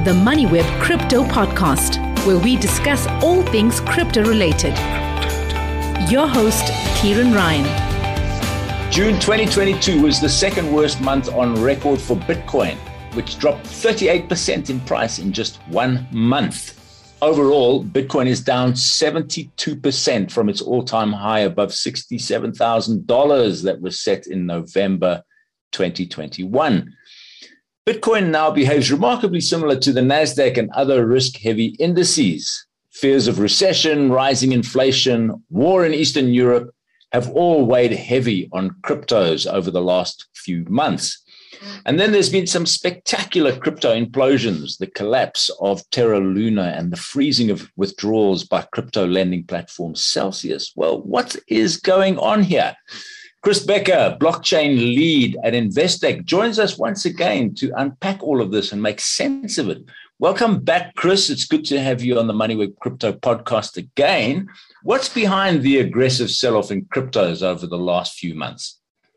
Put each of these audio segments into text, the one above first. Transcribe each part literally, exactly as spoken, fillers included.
the MoneyWeb Crypto Podcast, where we discuss all things crypto related. Your host, Kieran Ryan. June twenty twenty-two was the second worst month on record for Bitcoin, which dropped thirty-eight percent in price in just one month. Overall, Bitcoin is down seventy-two percent from its all-time high above sixty-seven thousand dollars that was set in November twenty twenty-one. Bitcoin now behaves remarkably similar to the NASDAQ and other risk-heavy indices. Fears of recession, rising inflation, war in Eastern Europe have all weighed heavy on cryptos over the last few months. And then there's been some spectacular crypto implosions, the collapse of Terra Luna and the freezing of withdrawals by crypto lending platform Celsius. Well, what is going on here? Chris Becker, blockchain lead at Investec, joins us once again to unpack all of this and make sense of it. Welcome back, Chris. It's good to have you on the MoneyWeb Crypto Podcast again. What's behind the aggressive sell-off in cryptos over the last few months?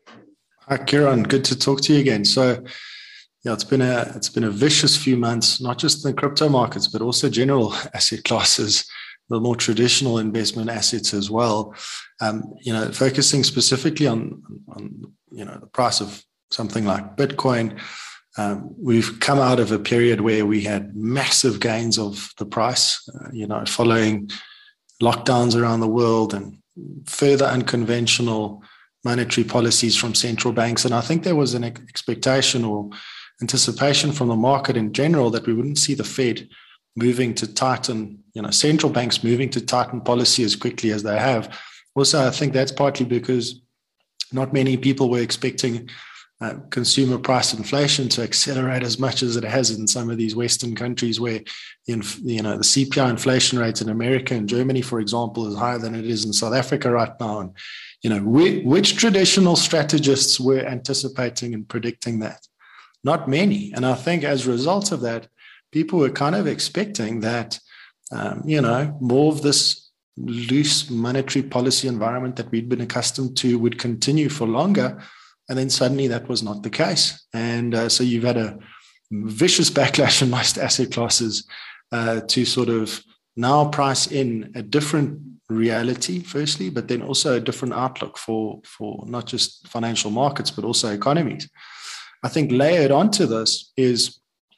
Hi, Kieran. Good to talk to you again. So, yeah, it's been a it's been a vicious few months, not just in the crypto markets, but also general asset classes, the more traditional investment assets as well. Um, you know, focusing specifically on on you know the price of something like Bitcoin. Um, we've come out of a period where we had massive gains of the price. Uh, you know, following lockdowns around the world and further unconventional monetary policies from central banks. And I think there was an expectation or anticipation from the market in general that we wouldn't see the Fed moving to tighten, you know, central banks moving to tighten policy as quickly as they have. Also, I think that's partly because not many people were expecting uh, consumer price inflation to accelerate as much as it has in some of these Western countries where, you know, the C P I inflation rate in America and Germany, for example, is higher than it is in South Africa right now. And You know, which, which traditional strategists were anticipating and predicting that? Not many. And I think as a result of that, people were kind of expecting that, um, you know, more of this loose monetary policy environment that we'd been accustomed to would continue for longer. And then suddenly that was not the case. And uh, so you've had a vicious backlash in most asset classes uh, to sort of now price in a different reality, firstly, but then also a different outlook for, for not just financial markets, but also economies. I think layered onto this is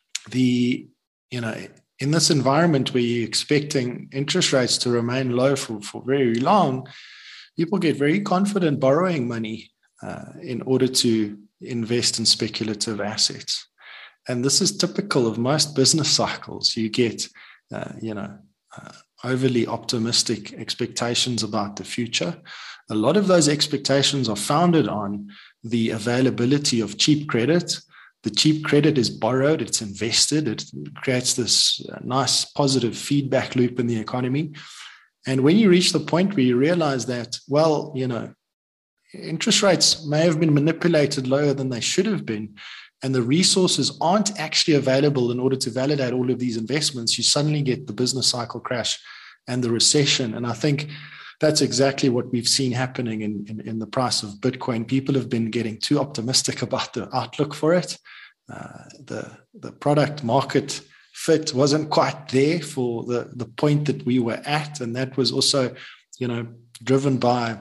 the, you know, in this environment where you're expecting interest rates to remain low for, for very long, people get very confident borrowing money uh, in order to invest in speculative assets. And this is typical of most business cycles. You get, uh, you know, uh, overly optimistic expectations about the future. A lot of those expectations are founded on the availability of cheap credit. The cheap credit is borrowed, it's invested, it creates this nice positive feedback loop in the economy. And when you reach the point where you realize that, well, you know, interest rates may have been manipulated lower than they should have been, and the resources aren't actually available in order to validate all of these investments, you suddenly get the business cycle crash and the recession. And I think that's exactly what we've seen happening in, in, in the price of Bitcoin. People have been getting too optimistic about the outlook for it. Uh, the, the product market fit wasn't quite there for the, the point that we were at. And that was also, you know, driven by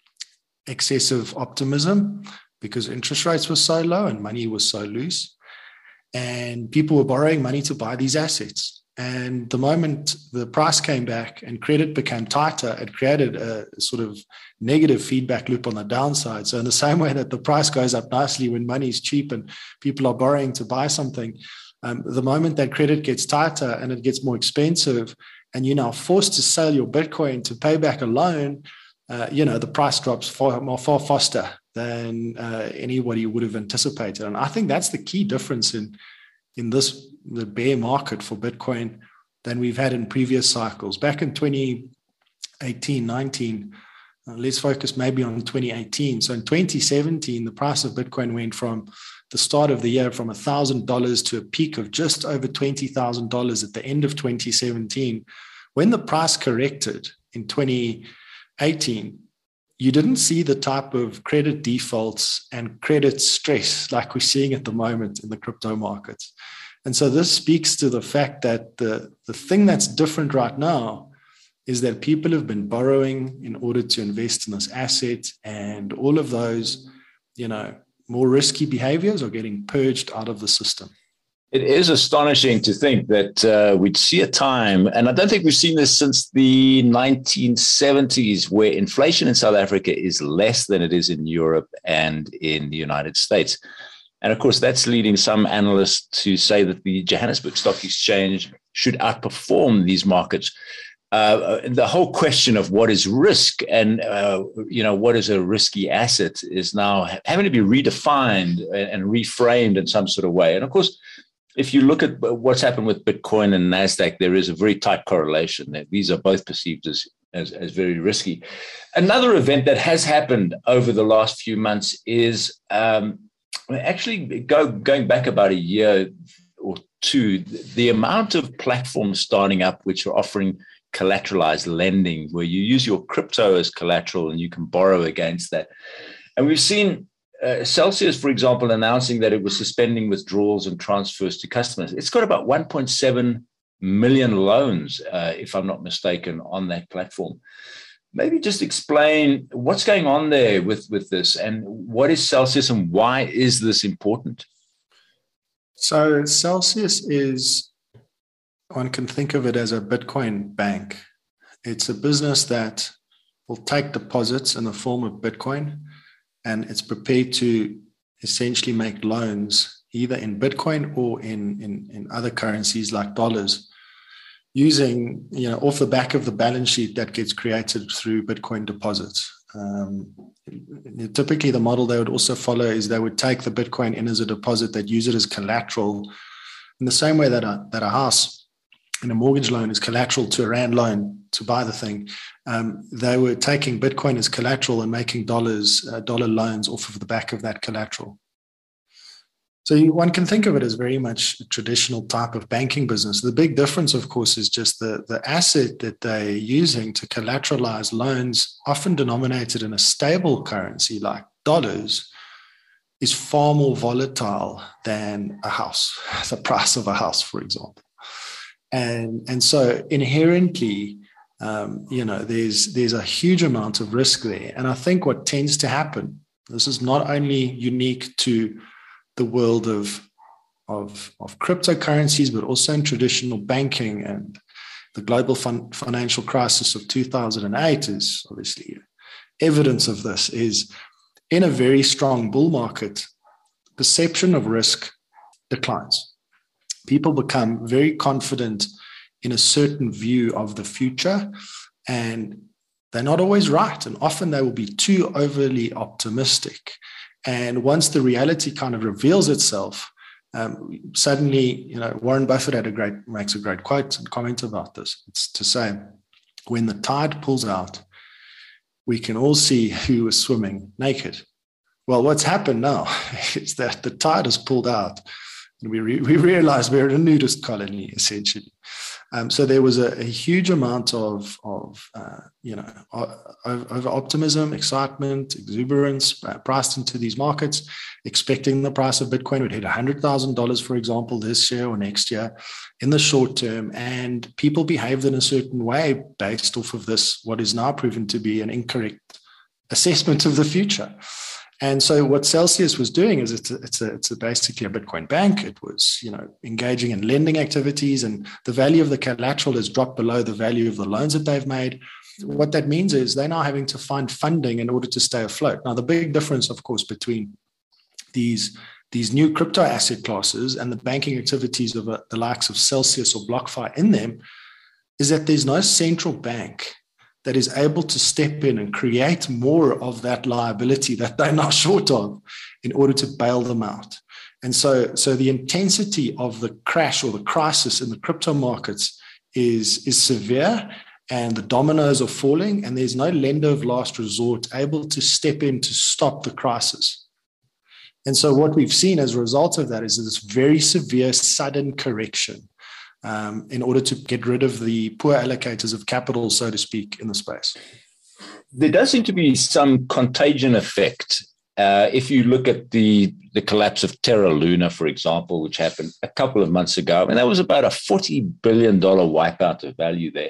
excessive optimism, because interest rates were so low and money was so loose, and people were borrowing money to buy these assets. And the moment the price came back and credit became tighter, it created a sort of negative feedback loop on the downside. So in the same way that the price goes up nicely when money is cheap and people are borrowing to buy something, um, the moment that credit gets tighter and it gets more expensive and you're now forced to sell your Bitcoin to pay back a loan, uh, you know, the price drops far, more, far faster than uh, anybody would have anticipated. And I think that's the key difference in, in this, the bear market for Bitcoin than we've had in previous cycles. Back in twenty eighteen, nineteen, uh, let's focus maybe on twenty eighteen. So in twenty seventeen, the price of Bitcoin went from the start of the year from one thousand dollars to a peak of just over twenty thousand dollars at the end of twenty seventeen. When the price corrected in twenty eighteen, you didn't see the type of credit defaults and credit stress like we're seeing at the moment in the crypto markets. And so this speaks to the fact that the, the thing that's different right now is that people have been borrowing in order to invest in this asset, and all of those, you know, more risky behaviors are getting purged out of the system. It is astonishing to think that uh, we'd see a time, and I don't think we've seen this since the nineteen seventies, where inflation in South Africa is less than it is in Europe and in the United States. And of course, that's leading some analysts to say that the Johannesburg Stock Exchange should outperform these markets. Uh, the whole question of what is risk and, uh, you know, what is a risky asset is now having to be redefined and reframed in some sort of way. And of course, if you look at what's happened with Bitcoin and NASDAQ, there is a very tight correlation. These are both perceived as, as, as very risky. Another event that has happened over the last few months is um, actually go, going back about a year or two, the amount of platforms starting up which are offering collateralized lending, where you use your crypto as collateral and you can borrow against that. And we've seen uh, Celsius, for example, announcing that it was suspending withdrawals and transfers to customers. It's got about one point seven million loans, uh, if I'm not mistaken, on that platform. Maybe just explain what's going on there with, with this, and what is Celsius and why is this important? So Celsius is, one can think of it as a Bitcoin bank. It's a business that will take deposits in the form of Bitcoin, and it's prepared to essentially make loans either in Bitcoin or in, in, in other currencies like dollars, using, you know, off the back of the balance sheet that gets created through Bitcoin deposits. Um, typically, the model they would also follow is they would take the Bitcoin in as a deposit, they'd use it as collateral in the same way that a, that a house and a mortgage loan is collateral to a rand loan to buy the thing. Um, they were taking Bitcoin as collateral and making dollars, uh, dollar loans off of the back of that collateral. So you, one can think of it as very much a traditional type of banking business. The big difference, of course, is just the, the asset that they're using to collateralize loans, often denominated in a stable currency like dollars, is far more volatile than a house, the price of a house, for example. And, and so inherently, um, you know, there's, there's a huge amount of risk there. And I think what tends to happen, this is not only unique to the world of, of, of cryptocurrencies, but also in traditional banking, and the global fin- financial crisis of two thousand eight is obviously evidence of this, is in a very strong bull market, perception of risk declines. People become very confident in a certain view of the future, and they're not always right. And often they will be too overly optimistic. And once the reality kind of reveals itself, um, suddenly, you know, Warren Buffett had a great, makes a great quote and comment about this. It's to say, when the tide pulls out, we can all see who is swimming naked. Well, what's happened now is that the tide has pulled out, and we re- we realize we're in a nudist colony, essentially. Um, so there was a, a huge amount of, of uh, you know, over optimism, excitement, exuberance uh, priced into these markets, expecting the price of Bitcoin would hit one hundred thousand dollars, for example, this year or next year in the short term. And people behaved in a certain way based off of this, what is now proven to be an incorrect assessment of the future. And so what Celsius was doing is it's a, it's a, it's a basically a Bitcoin bank. It was, you know, engaging in lending activities, and the value of the collateral has dropped below the value of the loans that they've made. What that means is they're now having to find funding in order to stay afloat. Now, the big difference, of course, between these, these new crypto asset classes and the banking activities of a, the likes of Celsius or BlockFi in them is that there's no central bank that is able to step in and create more of that liability that they're now short of in order to bail them out. And so, so the intensity of the crash or the crisis in the crypto markets is, is severe, and the dominoes are falling, and there's no lender of last resort able to step in to stop the crisis. And so what we've seen as a result of that is this very severe, sudden correction Um, in order to get rid of the poor allocators of capital, so to speak, in the space. There does seem to be some contagion effect Uh, if you look at the, the collapse of Terra Luna, for example, which happened a couple of months ago, I mean, that was about a forty billion dollars wipeout of value there.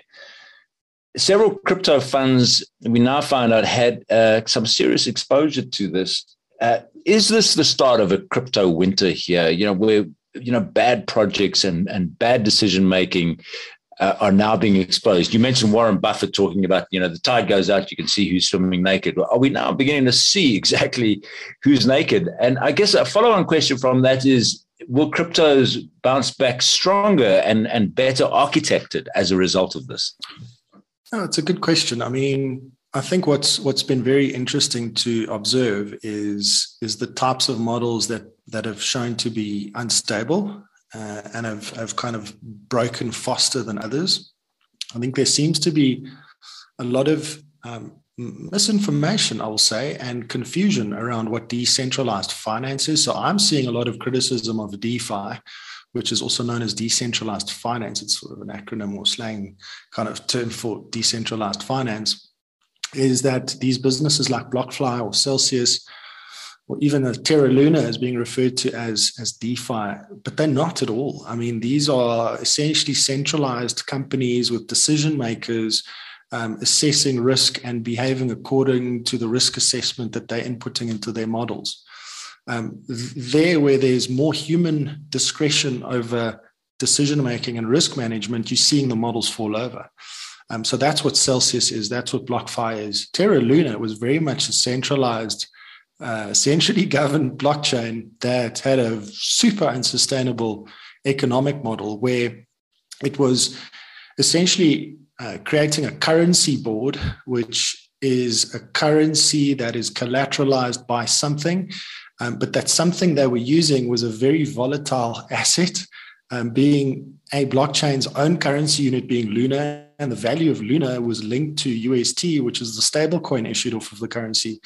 Several crypto funds, we now find out, had uh, some serious exposure to this. Uh, is this the start of a crypto winter here, you know, where, you know, bad projects and, and bad decision-making uh, are now being exposed? You mentioned Warren Buffett talking about, you know, the tide goes out, you can see who's swimming naked. Are we now beginning to see exactly who's naked? And I guess a follow-on question from that is, will cryptos bounce back stronger and, and better architected as a result of this? Oh, it's a good question. I mean, I think what's what's been very interesting to observe is is the types of models that that have shown to be unstable uh, and have, have kind of broken faster than others. I think there seems to be a lot of um, misinformation, I will say, and confusion around what decentralized finance is. So I'm seeing a lot of criticism of DeFi, which is also known as decentralized finance. It's sort of an acronym or slang kind of term for decentralized finance, is that these businesses like BlockFi or Celsius, or even Terra Luna is being referred to as, as DeFi, but they're not at all. I mean, these are essentially centralized companies with decision makers um, assessing risk and behaving according to the risk assessment that they're inputting into their models. Um, there, where there's more human discretion over decision-making and risk management, you're seeing the models fall over. Um, so that's what Celsius is. That's what BlockFi is. Terra Luna was very much a centralized, uh, centrally governed blockchain that had a super unsustainable economic model where it was essentially uh, creating a currency board, which is a currency that is collateralized by something. Um, but that something they were using was a very volatile asset, um, being a blockchain's own currency unit being Luna, and the value of Luna was linked to U S T, which is the stable coin issued off of the currency.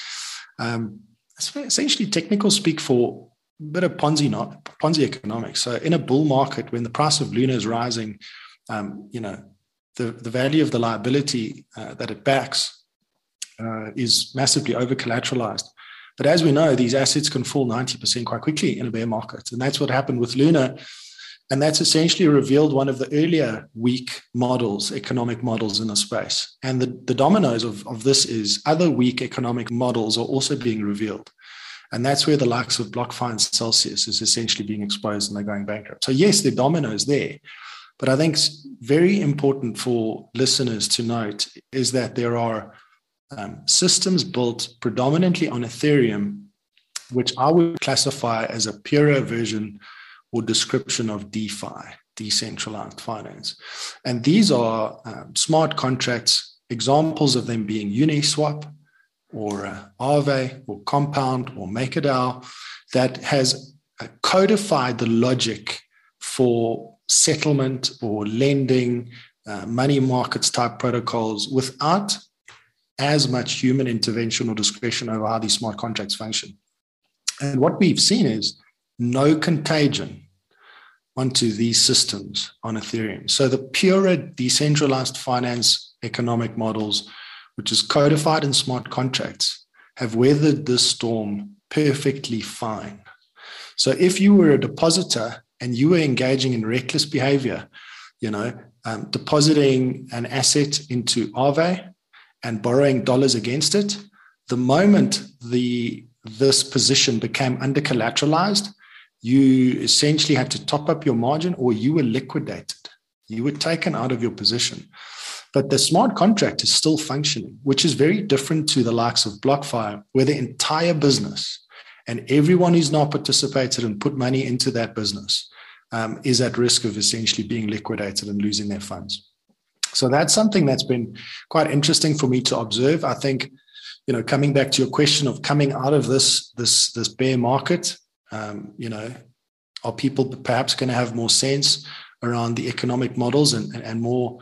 Um, it's essentially technical speak for a bit of Ponzi, not Ponzi economics. So in a bull market, when the price of Luna is rising, um, you know, the, the value of the liability uh, that it backs uh, is massively over collateralized. But as we know, these assets can fall ninety percent quite quickly in a bear market. And that's what happened with Luna. And that's essentially revealed one of the earlier weak models, economic models in the space. And the, the dominoes of, of this is other weak economic models are also being revealed. And that's where the likes of BlockFi and Celsius is essentially being exposed and they're going bankrupt. So yes, there are dominoes there. But I think it's very important for listeners to note is that there are Um, systems built predominantly on Ethereum, which I would classify as a purer version or description of DeFi, decentralized finance. And these are um, smart contracts, examples of them being Uniswap or uh, Aave or Compound or MakerDAO, that has uh, codified the logic for settlement or lending, uh, money markets type protocols without as much human intervention or discretion over how these smart contracts function. And what we've seen is no contagion onto these systems on Ethereum. So the pure decentralized finance economic models, which is codified in smart contracts, have weathered this storm perfectly fine. So if you were a depositor and you were engaging in reckless behavior, you know, um, depositing an asset into Aave and borrowing dollars against it, the moment the this position became under collateralized, you essentially had to top up your margin or you were liquidated. You were taken out of your position. But the smart contract is still functioning, which is very different to the likes of BlockFi, where the entire business and everyone who's now participated and put money into that business um, is at risk of essentially being liquidated and losing their funds. So that's something that's been quite interesting for me to observe. I think, you know, coming back to your question of coming out of this, this, this bear market, um, you know, are people perhaps going to have more sense around the economic models and, and, and more,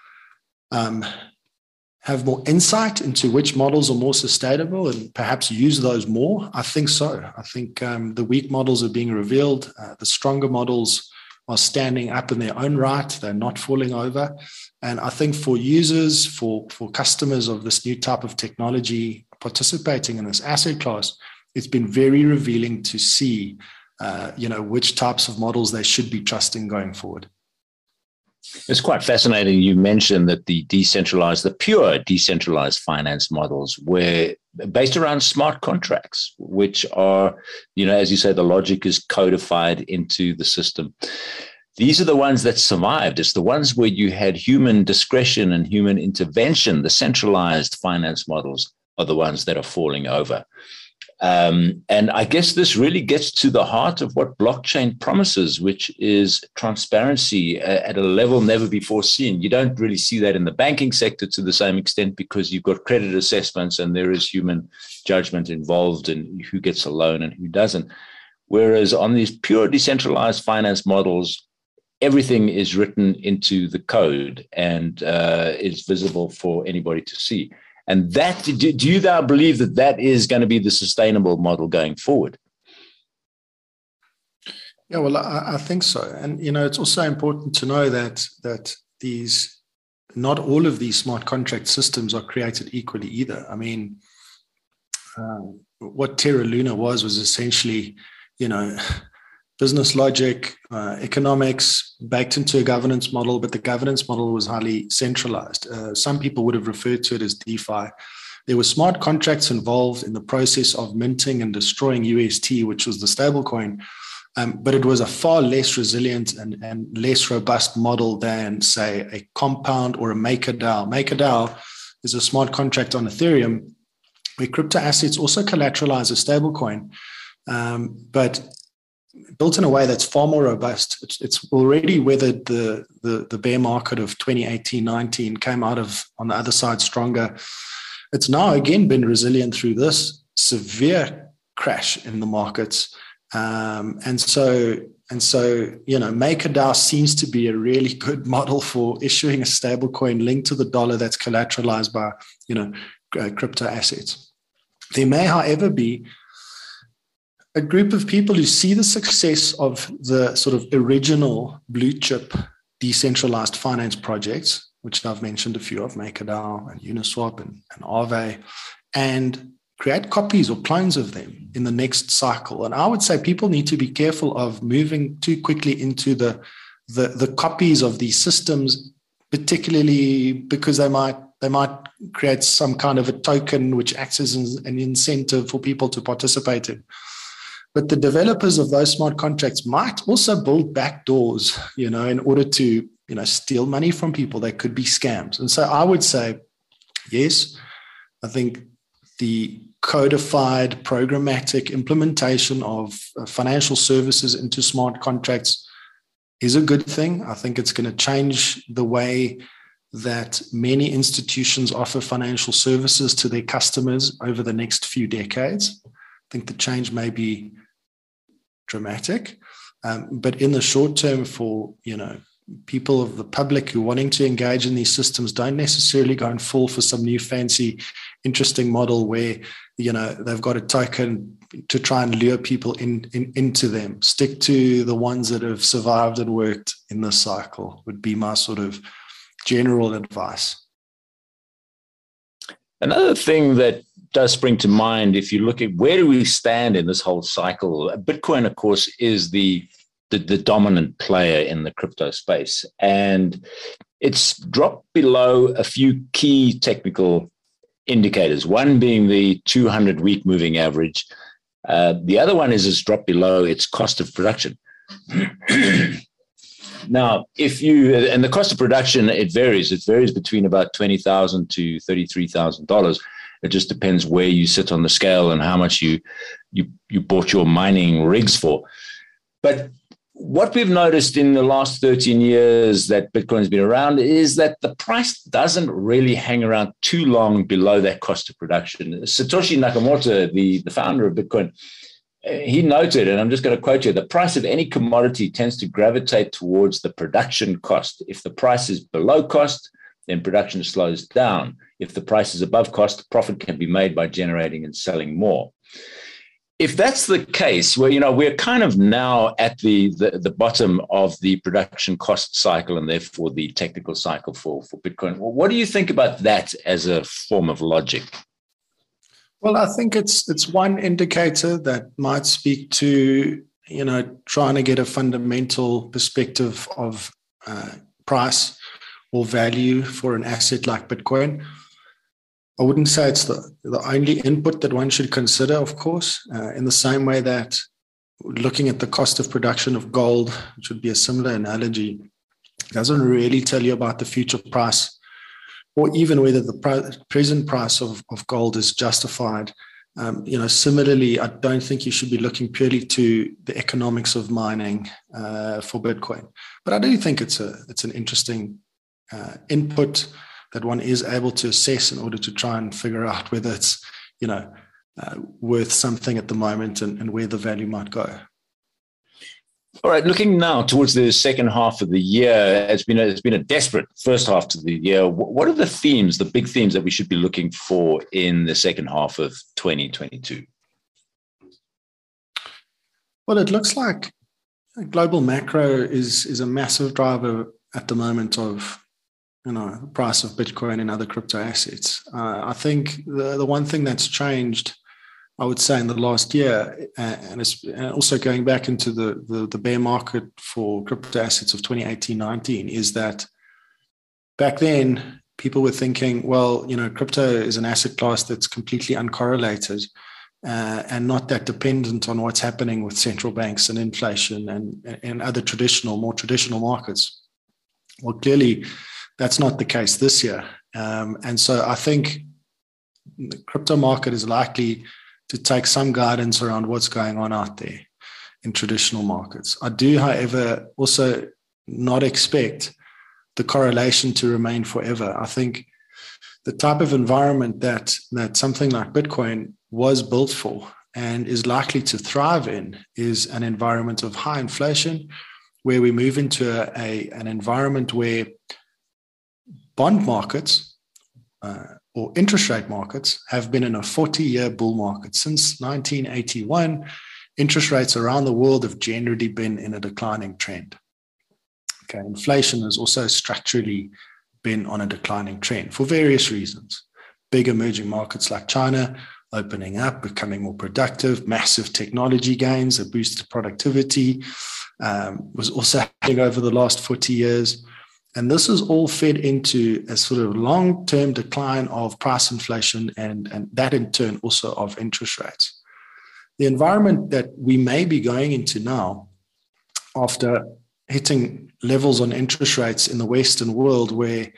um, have more insight into which models are more sustainable and perhaps use those more? I think so. I think um, the weak models are being revealed. Uh, the stronger models are standing up in their own right. They're not falling over. And I think for users, for, for customers of this new type of technology participating in this asset class, it's been very revealing to see, uh, you know, which types of models they should be trusting going forward. It's quite fascinating. You mentioned that the decentralized, the pure decentralized finance models were based around smart contracts, which are, you know, as you say, the logic is codified into the system. These are the ones that survived. It's the ones where you had human discretion and human intervention. The centralized finance models are the ones that are falling over. Um, and I guess this really gets to the heart of what blockchain promises, which is transparency at a level never before seen. You don't really see that in the banking sector to the same extent because you've got credit assessments and there is human judgment involved in who gets a loan and who doesn't. Whereas on these pure decentralized finance models, everything is written into the code and uh, is visible for anybody to see. And that, do, do you now believe that that is going to be the sustainable model going forward? Yeah, well, I, I think so. And, you know, it's also important to know that that these, not all of these smart contract systems are created equally either. I mean, uh, what Terra Luna was, was essentially, you know, business logic, uh, economics baked into a governance model, but the governance model was highly centralized. Uh, some people would have referred to it as DeFi. There were smart contracts involved in the process of minting and destroying U S T, which was the stablecoin, um, but it was a far less resilient and, and less robust model than, say, a Compound or a MakerDAO. MakerDAO is a smart contract on Ethereum where crypto assets also collateralize a stablecoin, um, but built in a way that's far more robust. It's, it's already weathered the, the, the bear market of twenty eighteen nineteen, came out of on the other side stronger. It's now again been resilient through this severe crash in the markets. Um, and so, and so, you know, MakerDAO seems to be a really good model for issuing a stable coin linked to the dollar that's collateralized by, you know, crypto assets. There may, however, be a group of people who see the success of the sort of original blue chip decentralized finance projects, which I've mentioned a few of, MakerDAO and Uniswap and, and Aave, and create copies or clones of them in the next cycle. And I would say people need to be careful of moving too quickly into the, the, the copies of these systems, particularly because they might they might create some kind of a token which acts as an incentive for people to participate in. But the developers of those smart contracts might also build backdoors, you know, in order to, you know, steal money from people. They could be scams. And so I would say, yes, I think the codified programmatic implementation of financial services into smart contracts is a good thing. I think it's going to change the way that many institutions offer financial services to their customers over the next few decades. I think the change may be dramatic, um, but in the short term, for, you know, people of the public who are wanting to engage in these systems, don't necessarily go and fall for some new fancy, interesting model where, you know, they've got a token to try and lure people in, in into them. Stick to the ones that have survived and worked in this cycle would be my sort of general advice. Another thing that does spring to mind, if you look at where do we stand in this whole cycle, Bitcoin, of course, is the, the, the dominant player in the crypto space. And it's dropped below a few key technical indicators, one being the two hundred week moving average. Uh, the other one is it's dropped below its cost of production. Now, if you, and the cost of production, it varies. It varies between about twenty thousand dollars to thirty-three thousand dollars. It just depends where you sit on the scale and how much you, you, you bought your mining rigs for. But what we've noticed in the last thirteen years that Bitcoin's been around is that the price doesn't really hang around too long below that cost of production. Satoshi Nakamoto, the, the founder of Bitcoin, he noted, and I'm just going to quote you, the price of any commodity tends to gravitate towards the production cost. If the price is below cost, then production slows down. If the price is above cost, profit can be made by generating and selling more. If that's the case, well, you know, we're kind of now at the, the, the bottom of the production cost cycle and therefore the technical cycle for, for Bitcoin. Well, what do you think about that as a form of logic? Well, I think it's it's one indicator that might speak to, you know, trying to get a fundamental perspective of uh, price or value for an asset like Bitcoin. I wouldn't say it's the, the only input that one should consider, of course, uh, in the same way that looking at the cost of production of gold, which would be a similar analogy, doesn't really tell you about the future price or even whether the pr- present price of, of gold is justified. Um, you know, similarly, I don't think you should be looking purely to the economics of mining uh, for Bitcoin. But I do think it's a it's an interesting uh, input that one is able to assess in order to try and figure out whether it's, you know, uh, worth something at the moment and, and where the value might go. All right, looking now towards the second half of the year, it's been a, it's been a desperate first half to the year. What are the themes, the big themes that we should be looking for in the second half of twenty twenty-two? Well, it looks like global macro is is a massive driver at the moment of, you know, the price of Bitcoin and other crypto assets. Uh, I think the, the one thing that's changed, I would say, in the last year, and, it's, and also going back into the, the, the bear market for crypto assets of twenty eighteen nineteen, is that back then people were thinking, well, you know, crypto is an asset class that's completely uncorrelated uh, and not that dependent on what's happening with central banks and inflation and, and other traditional, more traditional markets. Well, clearly that's not the case this year. Um, and so I think the crypto market is likely to take some guidance around what's going on out there in traditional markets. I do, however, also not expect the correlation to remain forever. I think the type of environment that, that something like Bitcoin was built for and is likely to thrive in is an environment of high inflation, where we move into a, a, an environment where bond markets uh, or interest rate markets have been in a forty-year bull market. Since nineteen eighty-one, interest rates around the world have generally been in a declining trend. Okay, inflation has also structurally been on a declining trend for various reasons. Big emerging markets like China opening up, becoming more productive, massive technology gains that boosted productivity, um, was also happening over the last forty years. And this is all fed into a sort of long-term decline of price inflation and, and that in turn also of interest rates. The environment that we may be going into now, after hitting levels on interest rates in the Western world where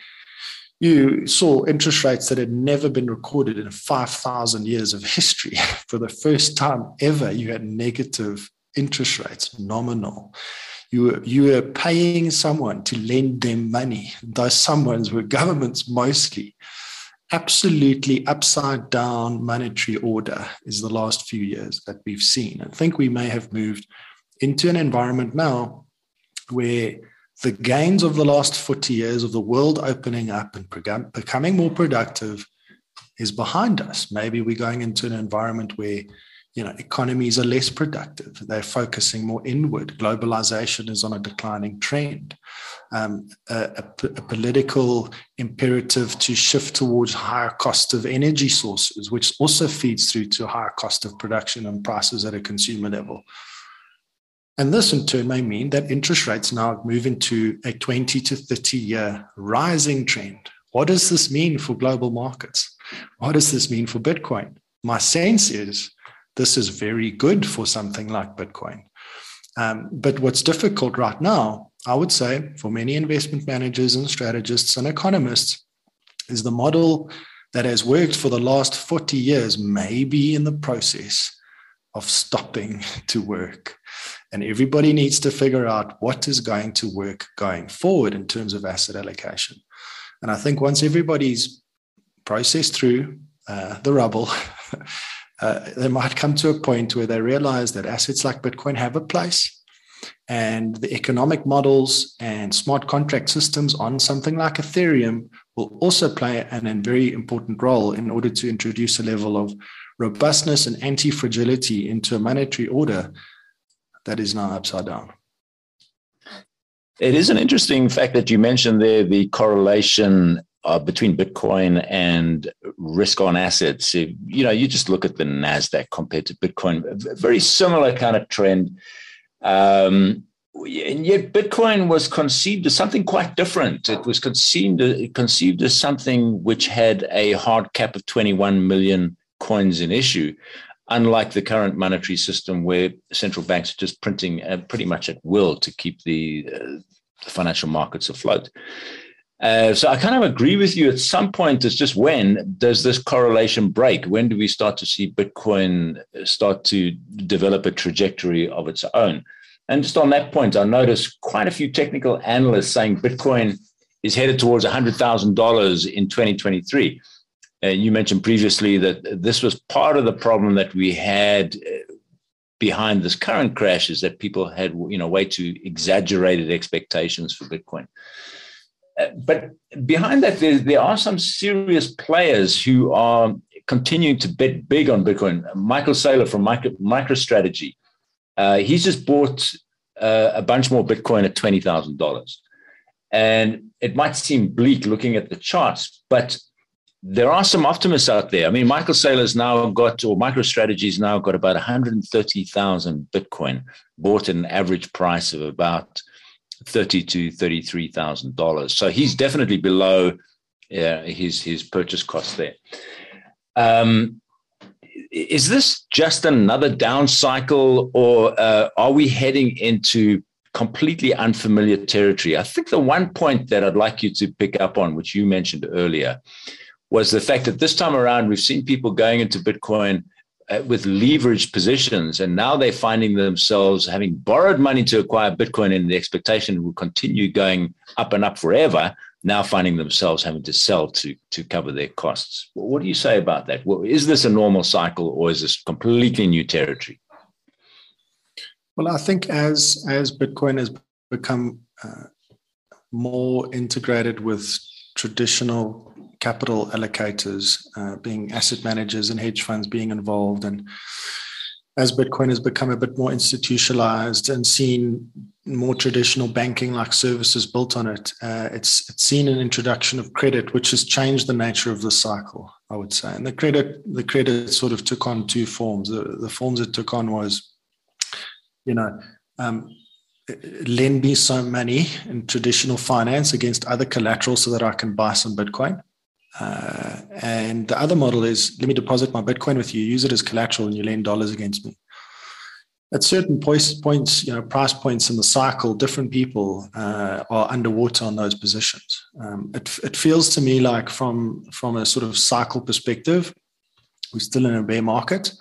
you saw interest rates that had never been recorded in five thousand years of history. For the first time ever, you had negative interest rates, nominal. You were, you were paying someone to lend them money. Those someones were governments mostly. Absolutely upside down monetary order is the last few years that we've seen. I think we may have moved into an environment now where the gains of the last forty years of the world opening up and becoming more productive is behind us. Maybe we're going into an environment where, you know, economies are less productive. They're focusing more inward. Globalization is on a declining trend. Um, a, a, a political imperative to shift towards higher cost of energy sources, which also feeds through to higher cost of production and prices at a consumer level. And this in turn may mean that interest rates now move into a twenty to thirty year rising trend. What does this mean for global markets? What does this mean for Bitcoin? My sense is this is very good for something like Bitcoin. Um, but what's difficult right now, I would say, for many investment managers and strategists and economists, is the model that has worked for the last forty years may be in the process of stopping to work. And everybody needs to figure out what is going to work going forward in terms of asset allocation. And I think once everybody's processed through uh, the rubble, uh, they might come to a point where they realize that assets like Bitcoin have a place, and the economic models and smart contract systems on something like Ethereum will also play an, a very important role in order to introduce a level of robustness and anti-fragility into a monetary order that is now upside down. It is an interesting fact that you mentioned there, the correlation uh, between Bitcoin and risk on assets. If, you know, you just look at the NASDAQ compared to Bitcoin, a very similar kind of trend. Um, and yet Bitcoin was conceived as something quite different. It was conceived, conceived as something which had a hard cap of twenty-one million coins in issue, unlike the current monetary system where central banks are just printing uh, pretty much at will to keep the, uh, the financial markets afloat. Uh, so I kind of agree with you. At some point, it's just when does this correlation break? When do we start to see Bitcoin start to develop a trajectory of its own? And just on that point, I noticed quite a few technical analysts saying Bitcoin is headed towards one hundred thousand dollars in twenty twenty-three. And you mentioned previously that this was part of the problem that we had behind this current crash, is that people had, you know, way too exaggerated expectations for Bitcoin. But behind that, there, there are some serious players who are continuing to bet big on Bitcoin. Michael Saylor from Micro, MicroStrategy, uh, he's just bought uh, a bunch more Bitcoin at twenty thousand dollars. And it might seem bleak looking at the charts, but there are some optimists out there. I mean, Michael Saylor's now got, or MicroStrategy's now got about one hundred thirty thousand Bitcoin bought at an average price of about thirty to thirty-three thousand dollars. So he's definitely below uh, his his purchase cost there. Um, is this just another down cycle, or uh, are we heading into completely unfamiliar territory? I think the one point that I'd like you to pick up on, which you mentioned earlier, was the fact that this time around we've seen people going into Bitcoin uh, with leveraged positions, and now they're finding themselves having borrowed money to acquire Bitcoin in the expectation it will continue going up and up forever, now finding themselves having to sell to, to cover their costs. What do you say about that? Well, is this a normal cycle, or is this completely new territory? Well, I think as, as Bitcoin has become uh, more integrated with traditional capital allocators, uh, being asset managers and hedge funds being involved, and as Bitcoin has become a bit more institutionalized and seen more traditional banking-like services built on it, uh, it's it's seen an introduction of credit, which has changed the nature of the cycle, I would say. And the credit the credit sort of took on two forms. The, the forms it took on was, you know, um, lend me some money in traditional finance against other collateral so that I can buy some Bitcoin. Uh, and the other model is, let me deposit my Bitcoin with you, use it as collateral, and you lend dollars against me. At certain points, points you know, price points in the cycle, different people uh, are underwater on those positions. Um, it, it feels to me like from, from a sort of cycle perspective, we're still in a bear market.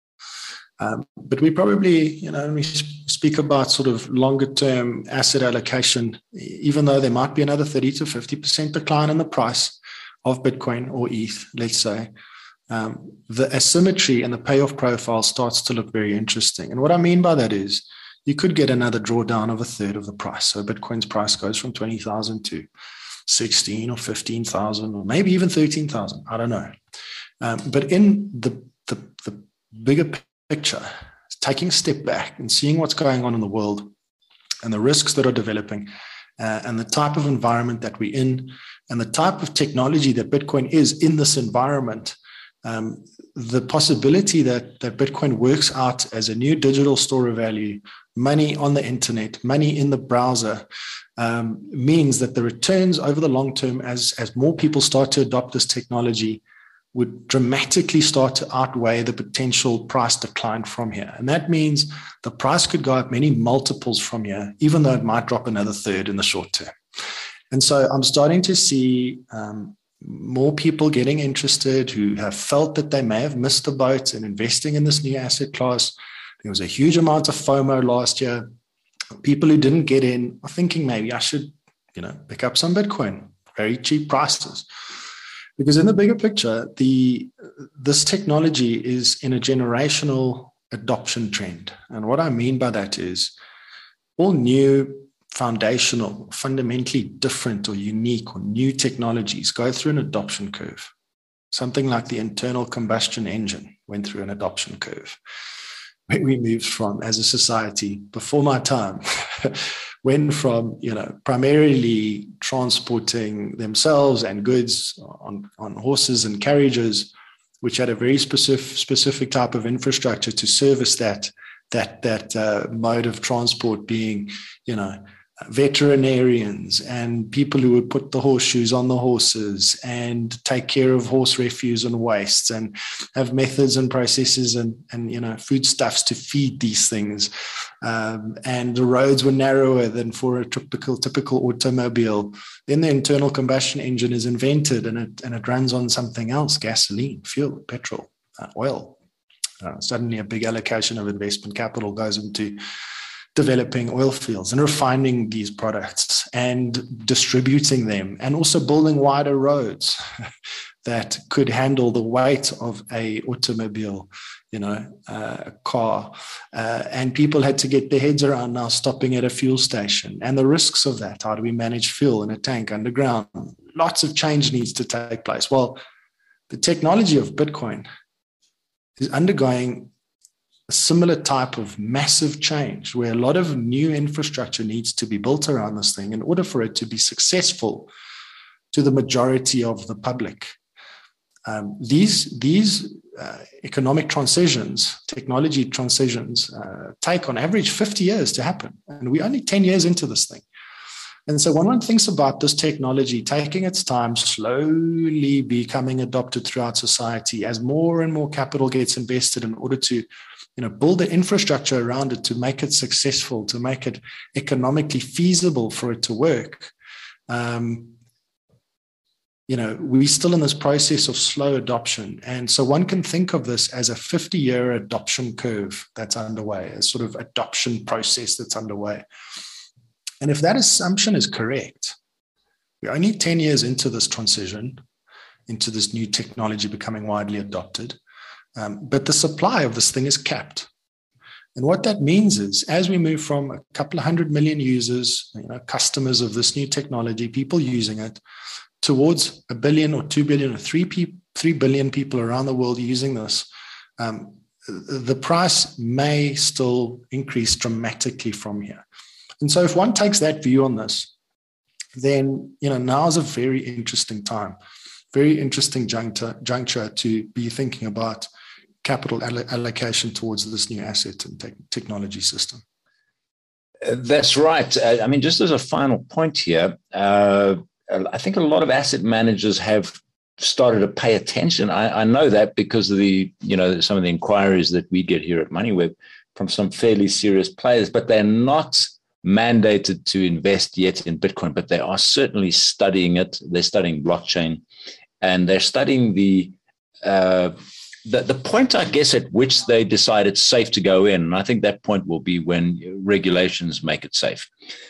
Um, but we probably, you know, when we speak about sort of longer term asset allocation, even though there might be another thirty to fifty percent decline in the price of Bitcoin or E T H, let's say, um, the asymmetry and the payoff profile starts to look very interesting. And what I mean by that is you could get another drawdown of a third of the price. So Bitcoin's price goes from twenty thousand to sixteen or fifteen thousand, or maybe even thirteen thousand. I don't know. Um, but in the, the, the bigger picture, taking a step back and seeing what's going on in the world and the risks that are developing uh, and the type of environment that we're in and the type of technology that Bitcoin is in this environment, um, the possibility that, that Bitcoin works out as a new digital store of value, money on the internet, money in the browser, um, means that the returns over the long term, as, as more people start to adopt this technology, would dramatically start to outweigh the potential price decline from here. And that means the price could go up many multiples from here, even though it might drop another third in the short term. And so I'm starting to see um, more people getting interested who have felt that they may have missed the boat in investing in this new asset class. There was a huge amount of FOMO last year. People who didn't get in are thinking maybe I should, you know, pick up some Bitcoin, very cheap prices. Because in the bigger picture, the this technology is in a generational adoption trend. And what I mean by that is all new, foundational, fundamentally different or unique or new technologies go through an adoption curve. Something like the internal combustion engine went through an adoption curve. Where we moved from, as a society, before my time, went from, you know, primarily transporting themselves and goods on, on horses and carriages, which had a very specific specific type of infrastructure to service that that that uh, mode of transport, being, you know, veterinarians and people who would put the horseshoes on the horses and take care of horse refuse and wastes and have methods and processes and, and you know, foodstuffs to feed these things. Um, and the roads were narrower than for a typical typical automobile. Then the internal combustion engine is invented, and it and it runs on something else: gasoline, fuel, petrol, uh, oil. Uh, suddenly, a big allocation of investment capital goes into developing oil fields and refining these products and distributing them, and also building wider roads that could handle the weight of a automobile, you know, uh, a car. Uh, and people had to get their heads around now stopping at a fuel station and the risks of that. How do we manage fuel in a tank underground? Lots of change needs to take place. Well, the technology of Bitcoin is undergoing a similar type of massive change, where a lot of new infrastructure needs to be built around this thing in order for it to be successful to the majority of the public. Um, these these uh, economic transitions, technology transitions, uh, take on average fifty years to happen, and we're only ten years into this thing. And so when one thinks about this technology taking its time, slowly becoming adopted throughout society as more and more capital gets invested in order to, you know, build the infrastructure around it to make it successful, to make it economically feasible for it to work. Um, you know, we're still in this process of slow adoption. And so one can think of this as a fifty-year adoption curve that's underway, a sort of adoption process that's underway. And if that assumption is correct, we're only ten years into this transition, into this new technology becoming widely adopted. Um, but the supply of this thing is capped. And what that means is, as we move from a couple of hundred million users, you know, customers of this new technology, people using it, towards a billion or two billion or three, pe- three billion people around the world using this, um, the price may still increase dramatically from here. And so if one takes that view on this, then, you know, now is a very interesting time, very interesting juncture, juncture to be thinking about capital all- allocation towards this new asset and te- technology system. Uh, that's right. Uh, I mean, just as a final point here, uh, I think a lot of asset managers have started to pay attention. I, I know that because of the, you know, some of the inquiries that we get here at MoneyWeb from some fairly serious players, but they're not mandated to invest yet in Bitcoin, but they are certainly studying it. They're studying blockchain, and they're studying the, uh, the the point, I guess, at which they decide it's safe to go in. And I think that point will be when regulations make it safe.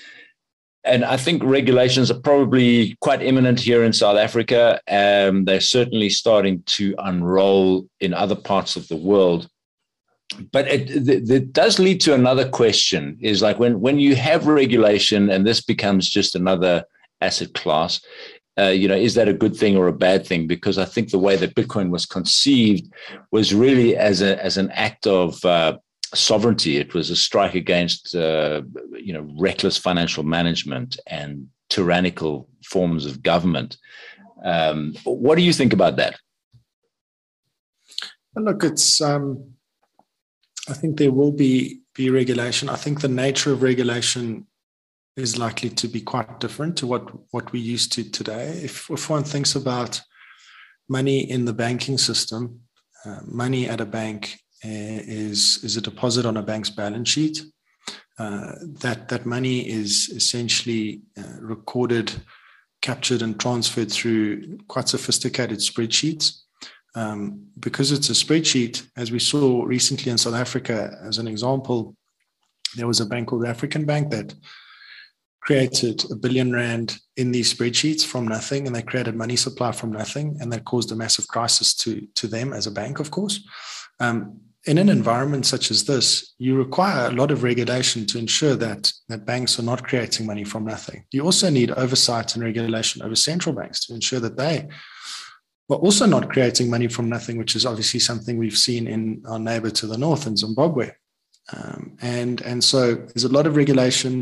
And I think regulations are probably quite imminent here in South Africa. Um, they're certainly starting to unroll in other parts of the world. But it, it, it does lead to another question, is like when, when you have regulation and this becomes just another asset class, uh, you know, is that a good thing or a bad thing? Because I think the way that Bitcoin was conceived was really as a as an act of uh, sovereignty. It was a strike against, uh, you know, reckless financial management and tyrannical forms of government. Um, what do you think about that? Look, it's... Um... I think there will be, be regulation. I think the nature of regulation is likely to be quite different to what, what we're used to today. If, if one thinks about money in the banking system, uh, money at a bank uh, is, is a deposit on a bank's balance sheet. Uh, that, that money is essentially uh, recorded, captured, and transferred through quite sophisticated spreadsheets. Um, because it's a spreadsheet, as we saw recently in South Africa, as an example, there was a bank called African Bank that created a billion rand in these spreadsheets from nothing, and they created money supply from nothing, and that caused a massive crisis to, to them as a bank, of course. Um, in an environment such as this, you require a lot of regulation to ensure that, that banks are not creating money from nothing. You also need oversight and regulation over central banks to ensure that they but also not creating money from nothing, which is obviously something we've seen in our neighbor to the north in Zimbabwe. Um, and, and so there's a lot of regulation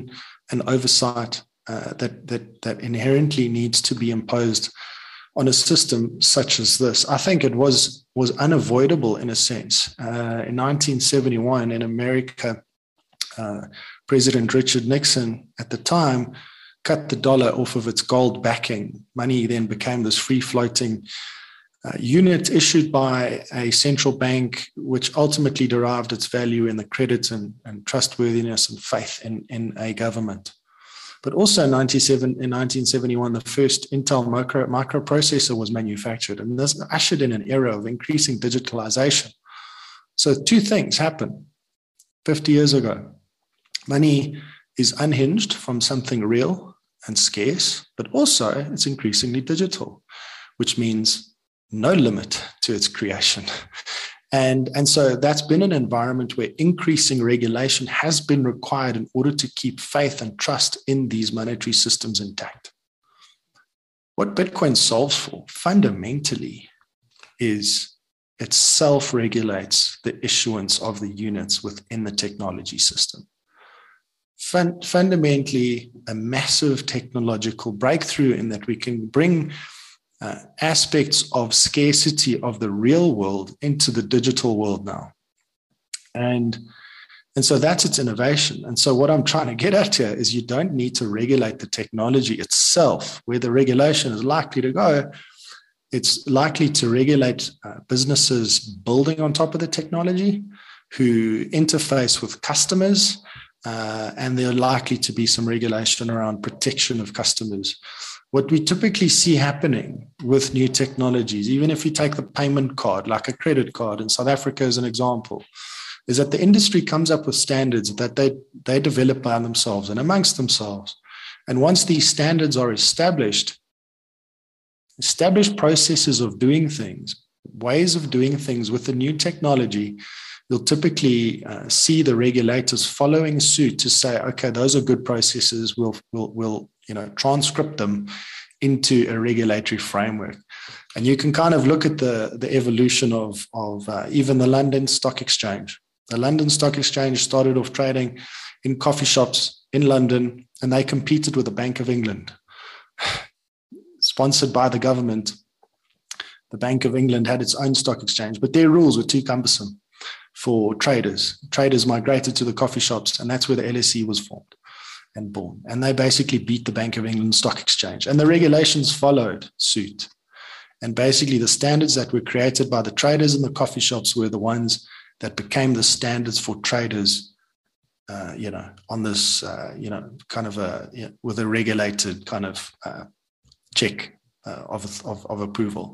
and oversight uh, that, that, that inherently needs to be imposed on a system such as this. I think it was, was unavoidable in a sense. Uh, in nineteen seventy-one in America, uh, President Richard Nixon at the time cut the dollar off of its gold backing. Money then became this free-floating uh, unit issued by a central bank, which ultimately derived its value in the credit and, and trustworthiness and faith in, in a government. But also in nineteen seventy-one, the first Intel micro, microprocessor was manufactured, and this ushered in an era of increasing digitalization. So two things happened fifty years ago. Money is unhinged from something real and scarce, but also it's increasingly digital, which means no limit to its creation. And, and so that's been an environment where increasing regulation has been required in order to keep faith and trust in these monetary systems intact. What Bitcoin solves for fundamentally is it self-regulates the issuance of the units within the technology system. Fun- fundamentally, a massive technological breakthrough in that we can bring Uh, aspects of scarcity of the real world into the digital world now. And, and so that's its innovation. And so what I'm trying to get at here is you don't need to regulate the technology itself. Where the regulation is likely to go, it's likely to regulate uh, businesses building on top of the technology who interface with customers, uh, and there are likely to be some regulation around protection of customers. What we typically see happening with new technologies, even if you take the payment card, like a credit card in South Africa as an example, is that the industry comes up with standards that they, they develop by themselves and amongst themselves. And once these standards are established, established processes of doing things, ways of doing things with the new technology, you'll typically uh, see the regulators following suit to say, okay, those are good processes, we'll, we'll, we'll you know, transcript them into a regulatory framework. And you can kind of look at the, the evolution of, of uh, even the London Stock Exchange. The London Stock Exchange started off trading in coffee shops in London, and they competed with the Bank of England. Sponsored by the government, the Bank of England had its own stock exchange, but their rules were too cumbersome for traders. Traders migrated to the coffee shops, and that's where the L S E was formed and born. And they basically beat the Bank of England Stock Exchange. And the regulations followed suit. And basically the standards that were created by the traders in the coffee shops were the ones that became the standards for traders, uh, you know, on this, uh, you know, kind of a, you know, with a regulated kind of uh, check uh, of, of, of approval.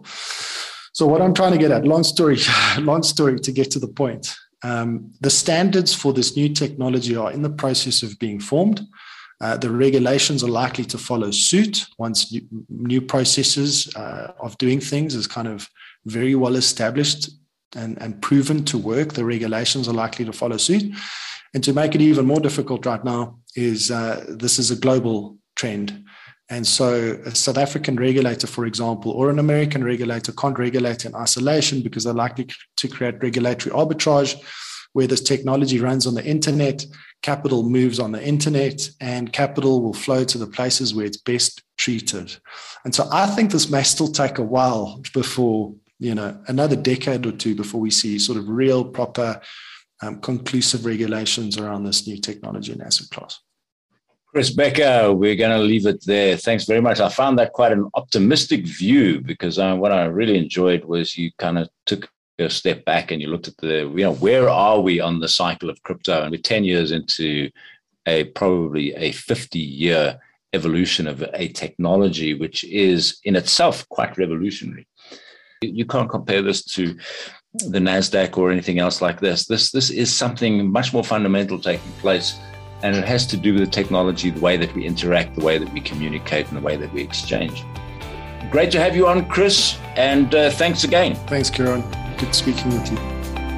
So what I'm trying to get at, long story, long story to get to the point. Um, the standards for this new technology are in the process of being formed. Uh, the regulations are likely to follow suit once new, new processes uh, of doing things is kind of very well established and, and proven to work. The regulations are likely to follow suit. And to make it even more difficult right now is uh, this is a global trend. And so a South African regulator, for example, or an American regulator can't regulate in isolation because they're likely to create regulatory arbitrage where this technology runs on the internet, capital moves on the internet, and capital will flow to the places where it's best treated. And so I think this may still take a while before, you know, another decade or two before we see sort of real, proper, um, conclusive regulations around this new technology and asset class. Chris Becker, we're going to leave it there. Thanks very much. I found that quite an optimistic view because uh, what I really enjoyed was you kind of took a step back and you looked at the, you know, where are we on the cycle of crypto? And we're ten years into a probably a fifty-year evolution of a technology, which is in itself quite revolutionary. You can't compare this to the NASDAQ or anything else like this. This, this is something much more fundamental taking place. And it has to do with the technology, the way that we interact, the way that we communicate, and the way that we exchange. Great to have you on, Chris, and uh, thanks again. Thanks, Kieran. Good speaking with you.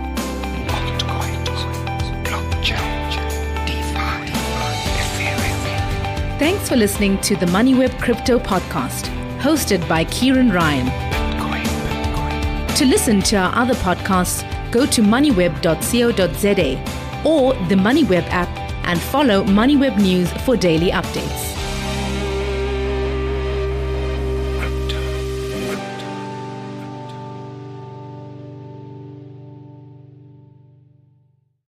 Thanks for listening to the MoneyWeb Crypto Podcast, hosted by Kieran Ryan. To listen to our other podcasts, go to moneyweb dot co dot za or the MoneyWeb app and follow MoneyWeb News for daily updates.